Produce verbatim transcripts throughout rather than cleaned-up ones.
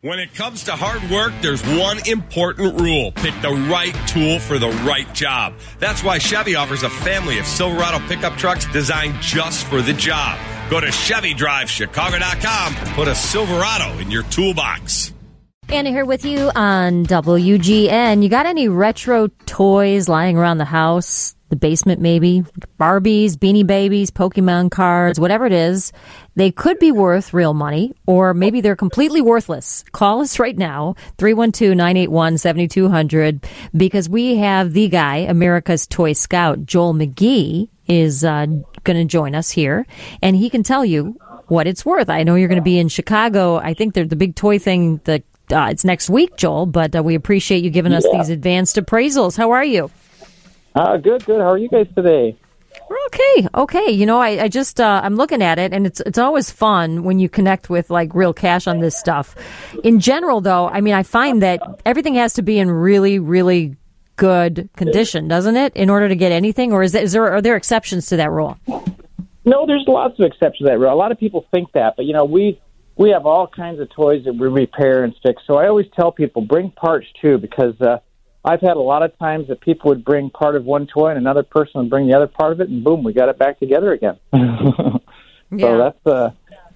When it comes to hard work, there's one important rule. Pick the right tool for the right job. That's why Chevy offers a family of Silverado pickup trucks designed just for the job. Go to Chevy Drive Chicago dot com and put a Silverado in your toolbox. Anna here with you on W G N. You got any retro toys lying around the house? The basement, maybe? Barbies, Beanie Babies, Pokemon cards, whatever it is. They could be worth real money, or maybe they're completely worthless. Call us right now, three one two, nine eight one, seven two zero zero, because we have the guy, America's Toy Scout, Joel McGee, is uh, going to join us here, and he can tell you what it's worth. I know you're going to be in Chicago. I think they're the big toy thing that uh, it's next week, Joel, but uh, we appreciate you giving us yeah. these advanced appraisals. How are you? Uh, good, good. How are you guys today? We're okay, okay. You know, I, I just, uh, I'm looking at it, and it's it's always fun when you connect with, like, real cash on this stuff. In general, though, I mean, I find that everything has to be in really, really good condition, doesn't it, in order to get anything? Or is, that, is there are there exceptions to that rule? No, there's lots of exceptions to that rule. A lot of people think that, but, you know, we we have all kinds of toys that we repair and fix. So I always tell people, bring parts, too, because uh, I've had a lot of times that people would bring part of one toy and another person would bring the other part of it, and boom, we got it back together again. So yeah. that's uh,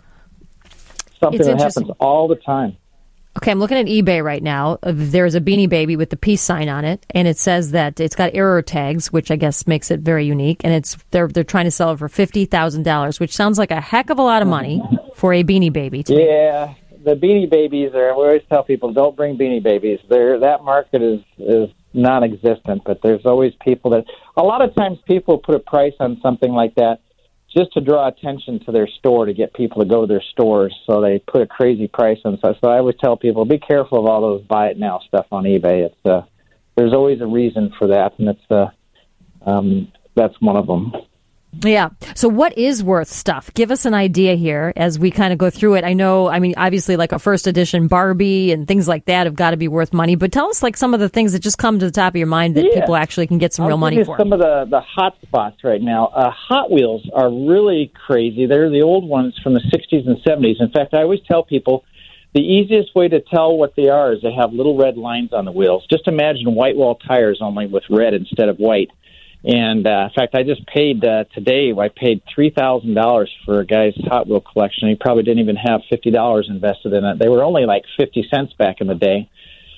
something It's that happens all the time. Okay, I'm looking at eBay right now. There's a Beanie Baby with the peace sign on it, and it says that it's got error tags, which I guess makes it very unique, and it's they're they're trying to sell it for fifty thousand dollars, which sounds like a heck of a lot of money for a Beanie Baby to Yeah. me. The Beanie Babies are, we always tell people, don't bring Beanie Babies. They're, that market is, is non-existent, but there's always people that, a lot of times people put a price on something like that just to draw attention to their store, to get people to go to their stores, so they put a crazy price on stuff. So I always tell people, be careful of all those buy it now stuff on eBay. It's uh, there's always a reason for that, and it's uh, um, that's one of them. Yeah. So what is worth stuff? Give us an idea here as we kind of go through it. I know, I mean, obviously like a first edition Barbie and things like that have got to be worth money, but tell us like some of the things that just come to the top of your mind that yeah. people actually can get some I'll real give money you for. Some of the, the hot spots right now. Uh, Hot Wheels are really crazy. They're the old ones from the sixties and seventies. In fact, I always tell people the easiest way to tell what they are is they have little red lines on the wheels. Just imagine white wall tires only with red instead of white. And, uh, in fact, I just paid, uh, today, I paid three thousand dollars for a guy's Hot Wheel collection. He probably didn't even have fifty dollars invested in it. They were only like fifty cents back in the day.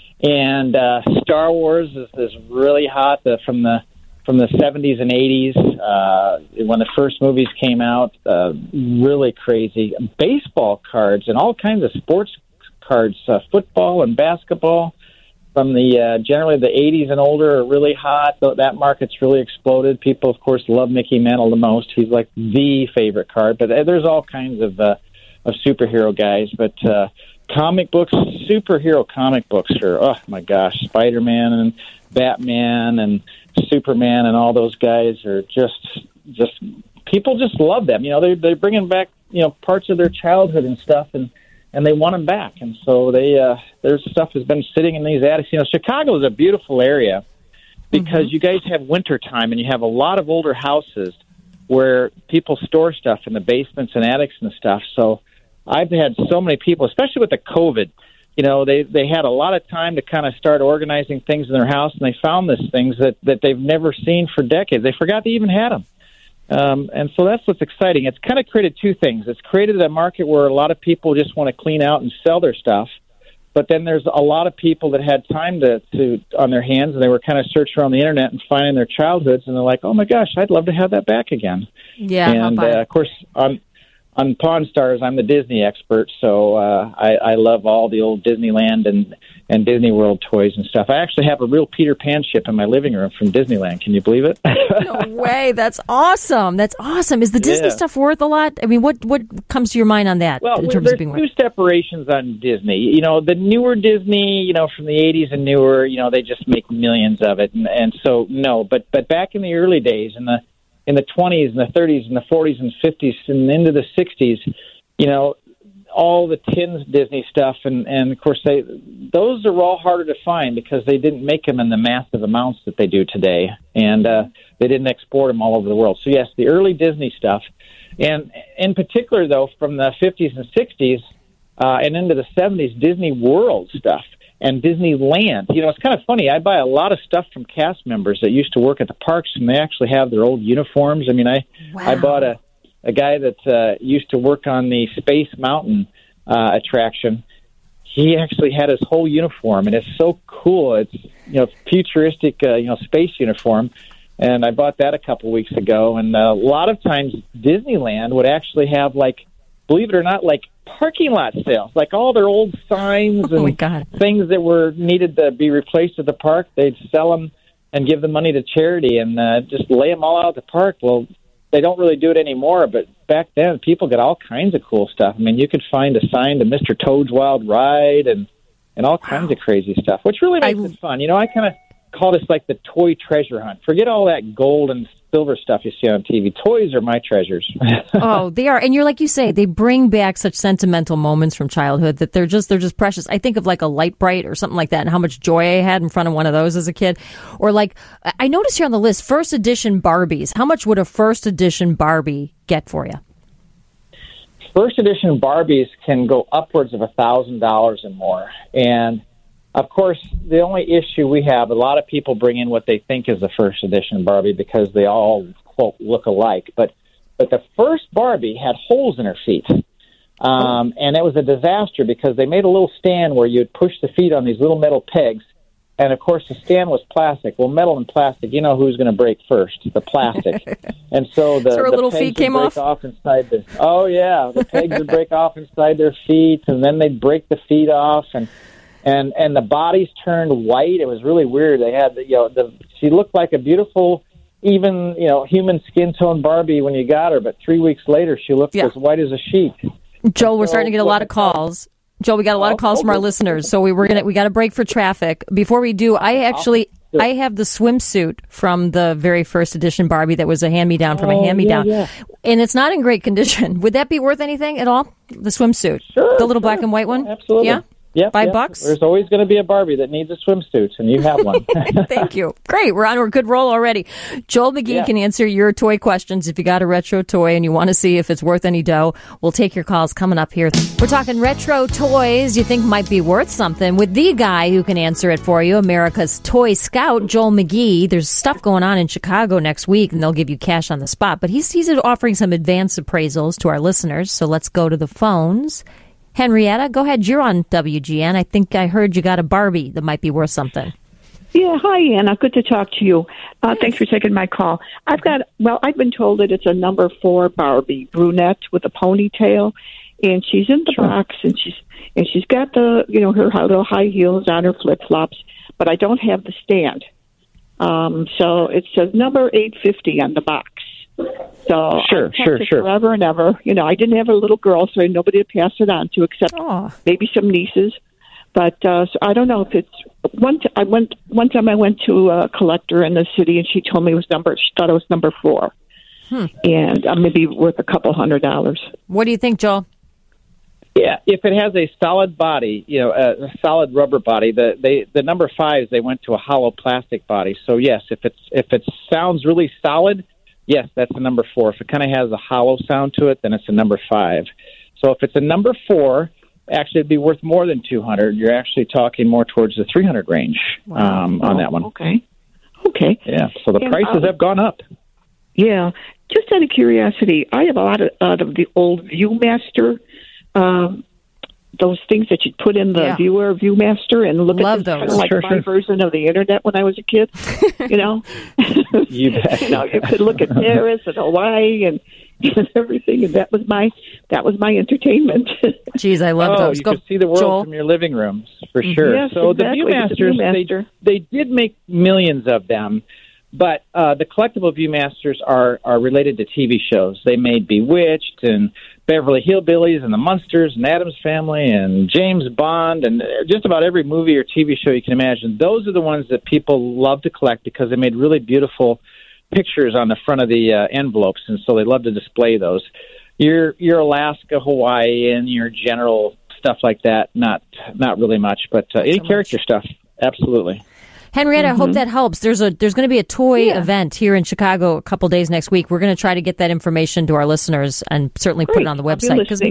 And, uh, Star Wars is, is really hot uh, from the, from the seventies and eighties, uh, when the first movies came out, uh, really crazy. Baseball cards and all kinds of sports cards, uh, football and basketball. From the uh, generally the eighties and older are really hot. That market's really exploded. People, of course, love Mickey Mantle the most. He's like the favorite card. But there's all kinds of uh, of superhero guys. But uh, comic books, superhero comic books are, oh my gosh, Spider-Man and Batman and Superman and all those guys are just just people just love them. You know, they're they're bringing back you know parts of their childhood and stuff and. And they want them back, and so they uh, their stuff has been sitting in these attics. You know, Chicago is a beautiful area because mm-hmm. you guys have winter time, and you have a lot of older houses where people store stuff in the basements and attics and stuff. So I've had so many people, especially with the COVID. You know, they they had a lot of time to kind of start organizing things in their house, and they found these things that that they've never seen for decades. They forgot they even had them. Um, and so that's what's exciting. It's kind of created two things. It's created a market where a lot of people just want to clean out and sell their stuff. But then there's a lot of people that had time to, to on their hands, and they were kind of searching on the Internet and finding their childhoods, and they're like, oh, my gosh, I'd love to have that back again. Yeah, and, uh, of course, on, on Pawn Stars, I'm the Disney expert, so uh, I, I love all the old Disneyland and, and Disney World toys and stuff. I actually have a real Peter Pan ship in my living room from Disneyland. Can you believe it? No way. That's awesome. That's awesome. Is the Disney yeah. stuff worth a lot? I mean, what, what comes to your mind on that? Well, in terms there's of being two worth? separations on Disney. You know, the newer Disney, you know, from the eighties and newer, you know, they just make millions of it. And, and so, no. But but back in the early days, in the in the twenties and the thirties and the forties and fifties and into the sixties, you know, all the tins Disney stuff, and, and of course, they those are all harder to find because they didn't make them in the massive amounts that they do today, and uh, they didn't export them all over the world. So, yes, the early Disney stuff, and in particular, though, from the fifties and sixties, uh, and into the seventies, Disney World stuff and Disneyland. You know, it's kind of funny. I buy a lot of stuff from cast members that used to work at the parks, and they actually have their old uniforms. I mean, I wow. I bought a, a guy that uh, used to work on the Space Mountain uh, attraction. He actually had his whole uniform, and it's so cool. It's, you know, futuristic, uh, you know, space uniform. And I bought that a couple weeks ago. And uh, a lot of times Disneyland would actually have, like, believe it or not, like parking lot sales, like all their old signs oh and things that were needed to be replaced at the park. They'd sell them and give the money to charity and uh, just lay them all out at the park. Well, they don't really do it anymore, but back then people got all kinds of cool stuff. I mean, you could find a sign to Mister Toad's Wild Ride and, and all kinds of crazy stuff, which really makes I, it fun. You know, I kind of call this like the toy treasure hunt. Forget all that gold and silver stuff you see on T V. Toys are my treasures. Oh, they are. And you're like you say, they bring back such sentimental moments from childhood that they're just they're just precious. I think of like a Light Bright or something like that and how much joy I had in front of one of those as a kid. Or like, I noticed here on the list, first edition Barbies. How much would a first edition Barbie get for you? First edition Barbies can go upwards of one thousand dollars and more. And of course, the only issue we have, a lot of people bring in what they think is the first edition Barbie because they all, quote, look alike. But but the first Barbie had holes in her feet. Um, and it was a disaster because they made a little stand where you'd push the feet on these little metal pegs. And, of course, the stand was plastic. Well, metal and plastic, you know who's going to break first? The plastic. And so the, so her the little pegs feet came would break off? off inside the, oh, yeah. The pegs would break off inside their feet, and then they'd break the feet off. And And and the bodies turned white. It was really weird. They had, the, you know, the she looked like a beautiful, even, you know, human skin tone Barbie when you got her. But three weeks later, she looked yeah. as white as a sheet. Joel, we're starting to get a lot of calls. Joel, we got a lot of calls from our listeners, so we were gonna we got to break for traffic. Before we do, I actually I have the swimsuit from the very first edition Barbie that was a hand me down from a hand me down, yeah, yeah. and it's not in great condition. Would that be worth anything at all? The swimsuit, sure, the little sure. black and white one, absolutely, yeah. Yep, Five yep. bucks? There's always going to be a Barbie that needs a swimsuit, and you have one. Thank you. Great. We're on a good roll already. Joel McGee yeah. can answer your toy questions. If you got a retro toy and you want to see if it's worth any dough, we'll take your calls coming up here. We're talking retro toys you think might be worth something with the guy who can answer it for you, America's Toy Scout, Joel McGee. There's stuff going on in Chicago next week, and they'll give you cash on the spot. But he's, he's offering some advanced appraisals to our listeners, so let's go to the phones. Henrietta, go ahead. You're on W G N. I think I heard you got a Barbie that might be worth something. Yeah, hi, Anna. Good to talk to you. Uh, thanks for taking my call. I've got, well, I've been told that it's a number four Barbie, brunette with a ponytail, and she's in the box, and she's and she's got the, you know, her little high heels on, her flip flops, but I don't have the stand. Um, so it says number eight fifty on the box. So sure, I've kept sure, it sure. forever and ever. You know, I didn't have a little girl, so I had nobody to pass it on to except oh. maybe some nieces. But uh, so I don't know if it's one. T- I went one time. I went to a collector in the city, and she told me it was number. She thought it was number four, hmm. and uh, maybe worth a couple hundred dollars. What do you think, Joel? Yeah, if it has a solid body, you know, a, a solid rubber body, the they the number fives they went to a hollow plastic body. So yes, if it's if it sounds really solid. Yes, that's a number four. If it kind of has a hollow sound to it, then it's a number five. So if it's a number four, actually it'd be worth more than two hundred. You're actually talking more towards the three hundred range wow. um, on oh, that one. Okay. Okay. Yeah, so the and, prices um, have gone up. Yeah. Just out of curiosity, I have a lot of, uh, of the old Viewmaster, um, those things that you put in the yeah. viewer, Viewmaster, and look Love at this, those. kind of like sure, my sure. version of the internet when I was a kid. You know, you, bet. you know, you could look at Paris and Hawaii and, and everything, and that was my that was my entertainment. Jeez, I love oh, those. you Go, could see the world Joel. from your living rooms for sure. Yes, so exactly. the Viewmasters, The Viewmaster. they, they did make millions of them. But uh, the collectible Viewmasters are, are related to T V shows. They made Bewitched and Beverly Hillbillies and the Munsters and Addams Family and James Bond and just about every movie or T V show you can imagine. Those are the ones that people love to collect because they made really beautiful pictures on the front of the uh, envelopes, and so they love to display those. Your your Alaska, Hawaii, and your general stuff like that, not not really much, but uh, any so character much. stuff, absolutely. Henrietta, mm-hmm. I hope that helps. There's a there's going to be a toy yeah. event here in Chicago a couple days next week. We're going to try to get that information to our listeners and certainly Great. put it on the website. I'll be listening.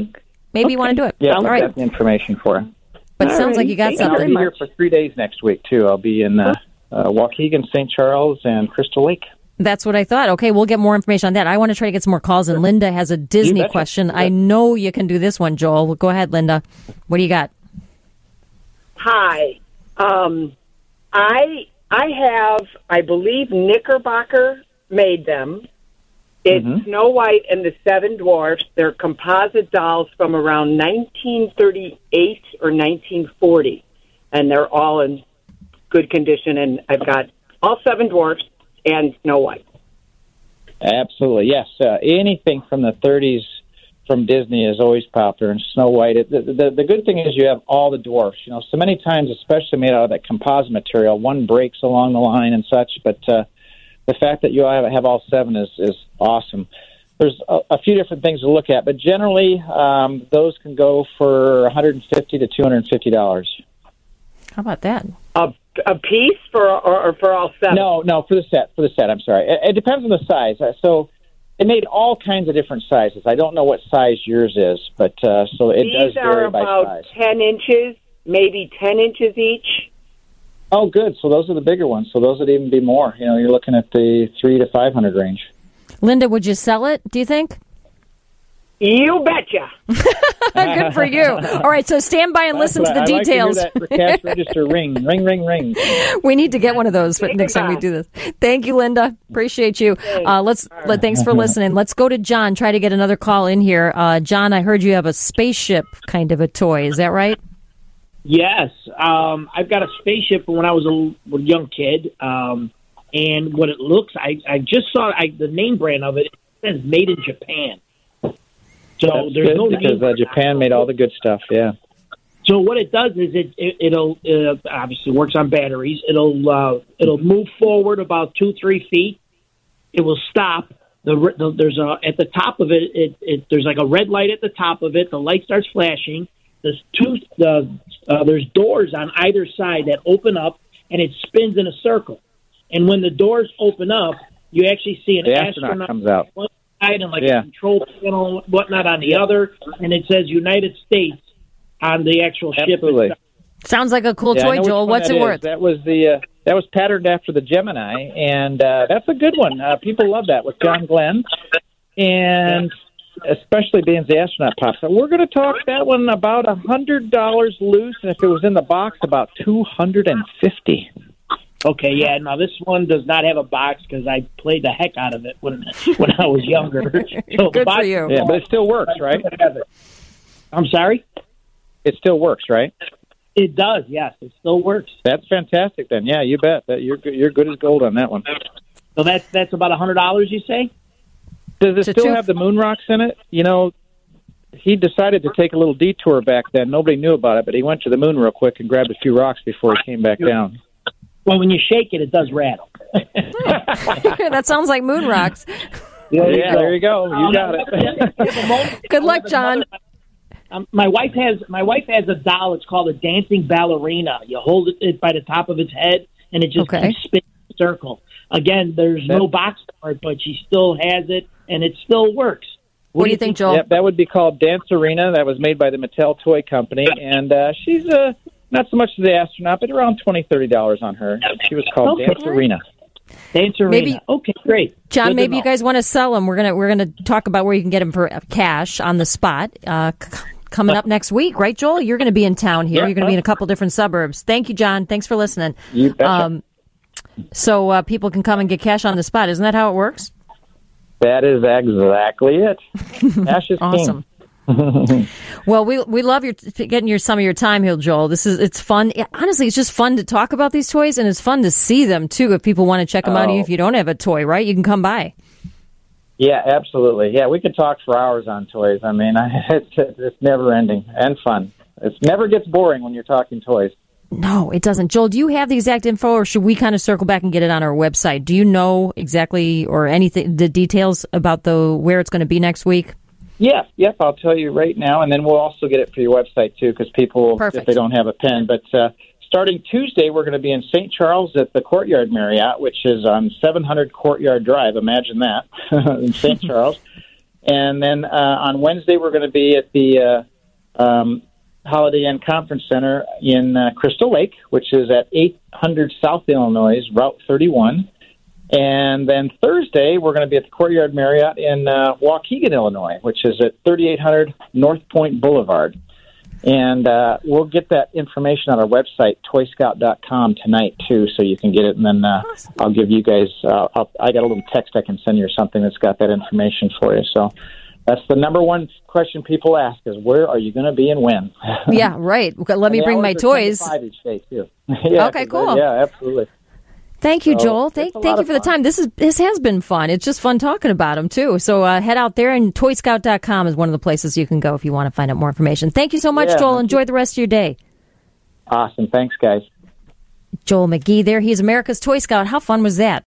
maybe Okay. you want to do it. Yeah, All I'll right. have the information for you. But it All sounds like right. you got Thank you And I'll something. be here for three days next week, too. I'll be in uh, uh, Waukegan, Saint Charles, and Crystal Lake. That's what I thought. Okay, we'll get more information on that. I want to try to get some more calls. And Linda has a Disney betcha. question. You I bet. know you can do this one, Joel. Well, go ahead, Linda. What do you got? Hi. Um, I I have, I believe Knickerbocker made them. It's Mhm. Snow White and the Seven Dwarfs. They're composite dolls from around nineteen thirty-eight or nineteen forty, and they're all in good condition. And I've got all Seven Dwarfs and Snow White. Absolutely, yes. Uh, anything from the thirties from Disney is always popular, and Snow White. It, the, the, the good thing is you have all the dwarfs. You know, so many times, especially made out of that composite material, one breaks along the line and such, but uh, the fact that you have, have all seven is, is awesome. There's a, a few different things to look at, but generally um, those can go for one hundred fifty dollars to two hundred fifty dollars. How about that? A, a piece for or, or for all seven? No, no, for the set. For the set, I'm sorry. It, it depends on the size. Uh, So they made all kinds of different sizes. I don't know what size yours is, but uh, so it These does are vary by about size. ten inches, maybe ten inches each. Oh, good. So those are the bigger ones. So those would even be more. You know, you're looking at the three to five hundred range. Linda, would you sell it, do you think? You betcha. Good for you. All right, so stand by and listen to the I details. Like to hear that for cash register ring, ring, ring, ring. We need to get one of those for next time we do this. Thank you, Linda. Appreciate you. Uh, let's let, thanks for listening. Let's go to John. Try to get another call in here. Uh, John, I heard you have a spaceship kind of a toy. Is that right? Yes, um, I've got a spaceship from when I was a, a young kid, um, and what it looks, I, I just saw I, the name brand of it. It says "Made in Japan." So That's there's good no because uh, Japan made all the good stuff. Yeah. So what it does is it, it it'll uh, obviously works on batteries. It'll uh, it'll move forward about two three feet. It will stop. The, the there's a at the top of it, it, it. There's like a red light at the top of it. The light starts flashing. There's two. The uh, there's doors on either side that open up, and it spins in a circle. And when the doors open up, you actually see an The astronaut astronaut comes out. on one side and like Yeah. a control panel and whatnot on the other, and it says United States on the actual ship. Absolutely. itself. Sounds like a cool Yeah, I toy, know which Joel. one What's that it is. worth? That was the uh, that was patterned after the Gemini, and uh, that's a good one. Uh, people love that with John Glenn, and especially being the astronaut pops. So we're going to talk that one about a hundred dollars loose, and if it was in the box, about two hundred and fifty. Okay, yeah. Now this one does not have a box because I played the heck out of it when when I was younger. So the Good box, for you. Yeah, but it still works, right? I'm sorry. It still works, right? It does. Yes, it still works. That's fantastic. Then, yeah, you bet. That you're good- you're good as gold on that one. So that's that's about a hundred dollars. You say? Does it So still two- have the moon rocks in it? You know, he decided to take a little detour back then. Nobody knew about it, but he went to the moon real quick and grabbed a few rocks before he came back down. Well, when you shake it, it does rattle. That sounds like moon rocks. Yeah, there you go. You got it. Good luck, John. Um, my wife has my wife has a doll. It's called a dancing ballerina. You hold it, it by the top of its head, and it just Okay. keeps spinning in a circle. Again, there's no box for it, but she still has it, and it still works. What do you think, Joel? Yep, that would be called Dance Arena. That was made by the Mattel Toy Company, and uh, she's uh, not so much the astronaut, but around twenty, thirty dollars on her. She was called Okay. Dance Arena. Dance Arena. Maybe- Okay, great. John, Good to maybe you know. guys want to sell them. We're gonna we're gonna talk about where you can get them for cash on the spot. Uh, c- coming up next week, right, Joel? You're going to be in town here. Yeah. You're going to be in a couple different suburbs. Thank you, John. Thanks for listening. You betcha. Um, so uh, people can come and get cash on the spot. Isn't that how it works? That is exactly it. Cash is Awesome. Well, we we love your getting your some of your time here, Joel. This is it's fun. Yeah, honestly, it's just fun to talk about these toys, and it's fun to see them too. If people want to check them out, Oh. even if you don't have a toy, right? You can come by. Yeah, absolutely. Yeah, we could talk for hours on toys. I mean, it's it's never ending and fun. It never gets boring when you're talking toys. No, it doesn't. Joel, do you have the exact info, or should we kind of circle back and get it on our website? Do you know exactly or anything the details about the where it's going to be next week? Yeah, yep, I'll tell you right now, and then we'll also get it for your website, too, because people, Perfect. if they don't have a pen. But uh, starting Tuesday, we're going to be in Saint Charles at the Courtyard Marriott, which is on seven hundred Courtyard Drive. Imagine that, in Saint Charles. And then uh, on Wednesday, we're going to be at the uh, um, Holiday Inn Conference Center in uh, Crystal Lake, which is at eight hundred South Illinois, Route thirty-one. And then Thursday, we're going to be at the Courtyard Marriott in uh, Waukegan, Illinois, which is at thirty-eight hundred North Point Boulevard. And uh, we'll get that information on our website, toy scout dot com, tonight, too, so you can get it. And then uh, awesome. I'll give you guys, uh, I'll, I got a little text I can send you or something that's got that information for you. So that's the number one question people ask is, where are you going to be and when? Yeah, right. Let me bring my toys. Each day, too. yeah, okay, cool. They, yeah, absolutely. Thank you, so, Joel. Thank, thank you for the time. This is this has been fun. It's just fun talking about them, too. So uh, head out there, and toy scout dot com is one of the places you can go if you want to find out more information. Thank you so much, yeah, Joel. Enjoy the rest of your day. Awesome. Thanks, guys. Joel McGee there. He's America's Toy Scout. How fun was that?